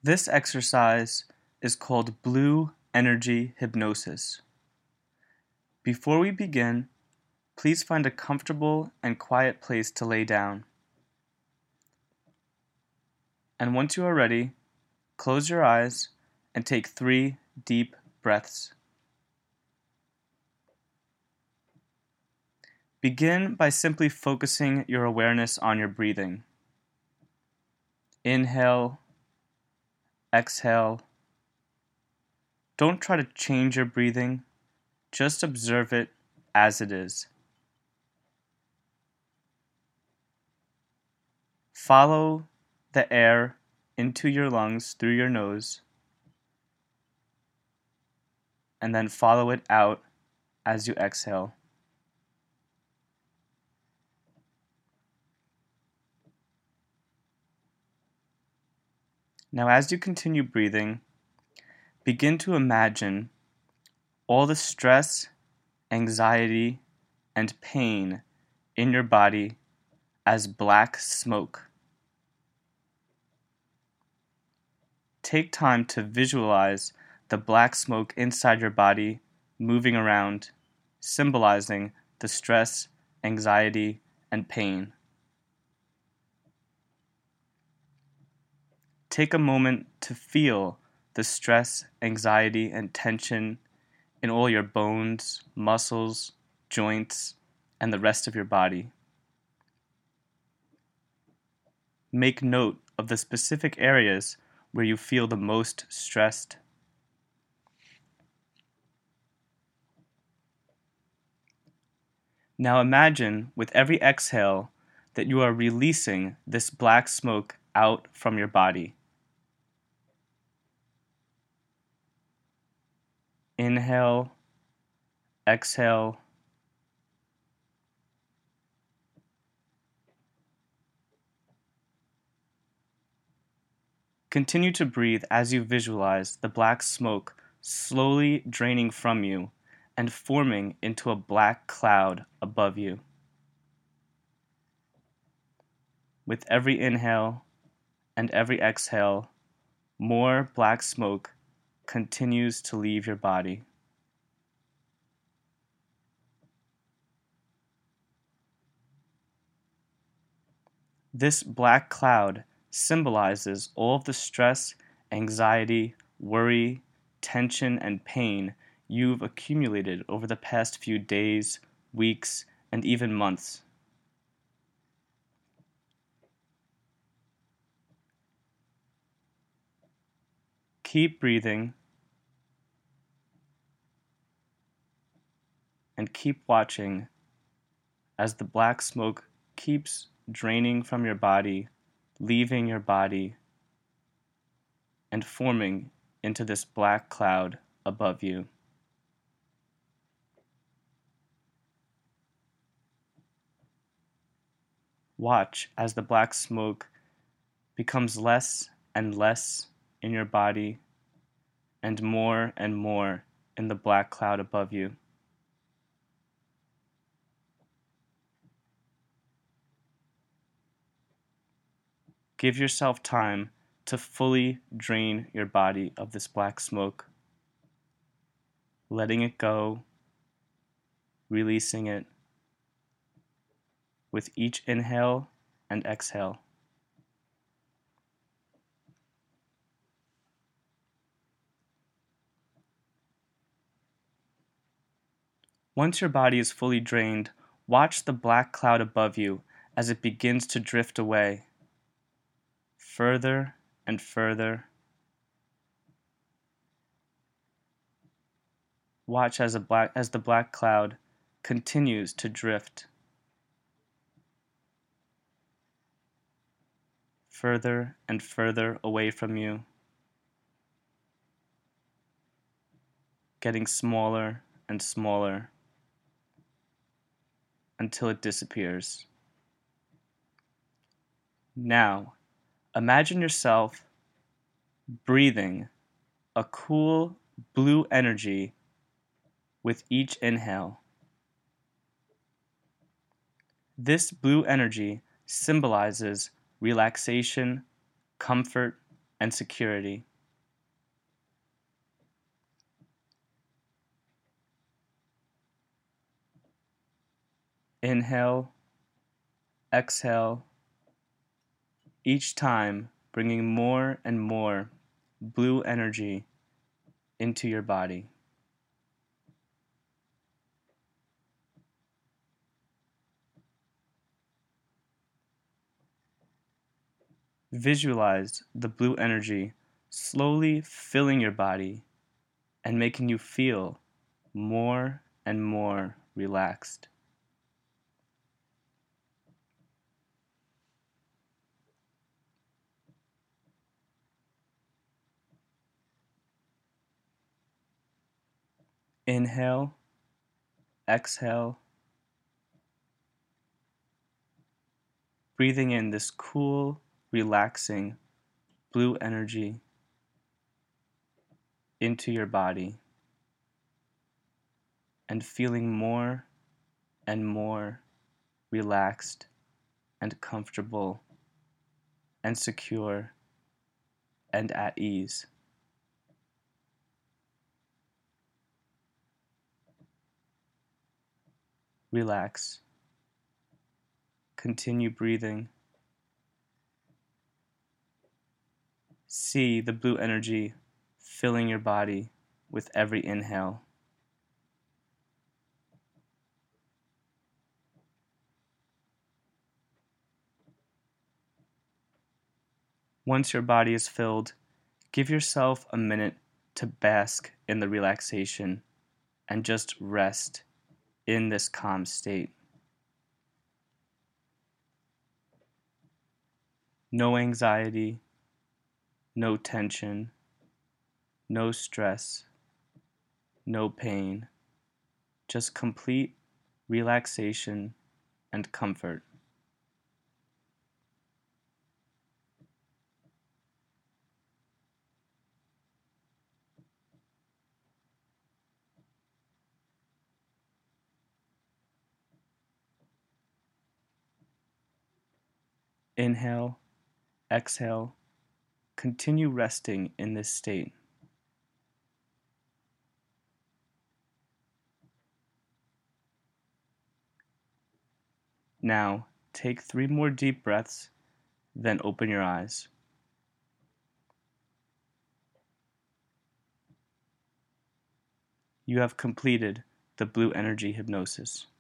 This exercise is called Blue Energy Hypnosis. Before we begin, please find a comfortable and quiet place to lay down. And once you are ready, close your eyes and take 3 deep breaths. Begin by simply focusing your awareness on your breathing. Inhale, exhale. Don't try to change your breathing, just observe it as it is. Follow the air into your lungs through your nose, and then follow it out as you exhale. Now, as you continue breathing, begin to imagine all the stress, anxiety, and pain in your body as black smoke. Take time to visualize the black smoke inside your body moving around, symbolizing the stress, anxiety, and pain. Take a moment to feel the stress, anxiety, and tension in all your bones, muscles, joints, and the rest of your body. Make note of the specific areas where you feel the most stressed. Now imagine with every exhale that you are releasing this black smoke out from your body. Inhale, exhale. Continue to breathe as you visualize the black smoke slowly draining from you and forming into a black cloud above you. With every inhale and every exhale, more black smoke continues to leave your body. This black cloud symbolizes all of the stress, anxiety, worry, tension, and pain you've accumulated over the past few days, weeks, and even months. Keep breathing and keep watching as the black smoke keeps draining from your body, leaving your body, and forming into this black cloud above you. Watch as the black smoke becomes less and less in your body and more in the black cloud above you. Give yourself time to fully drain your body of this black smoke, letting it go, releasing it with each inhale and exhale. Once your body is fully drained, watch the black cloud above you as it begins to drift away, further and further. Watch as the black cloud continues to drift further and further away from you, getting smaller and smaller until it disappears. Now, imagine yourself breathing a cool blue energy with each inhale. This blue energy symbolizes relaxation, comfort, and security. Inhale, exhale, each time bringing more and more blue energy into your body. Visualize the blue energy slowly filling your body and making you feel more and more relaxed. Inhale, exhale, breathing in this cool, relaxing blue energy into your body and feeling more and more relaxed and comfortable and secure and at ease. Relax. Continue breathing. See the blue energy filling your body with every inhale. Once your body is filled, give yourself a minute to bask in the relaxation and just rest in this calm state. No anxiety, no tension, no stress, no pain, just complete relaxation and comfort. Inhale, exhale, continue resting in this state. Now, take 3 more deep breaths, then open your eyes. You have completed the blue energy hypnosis.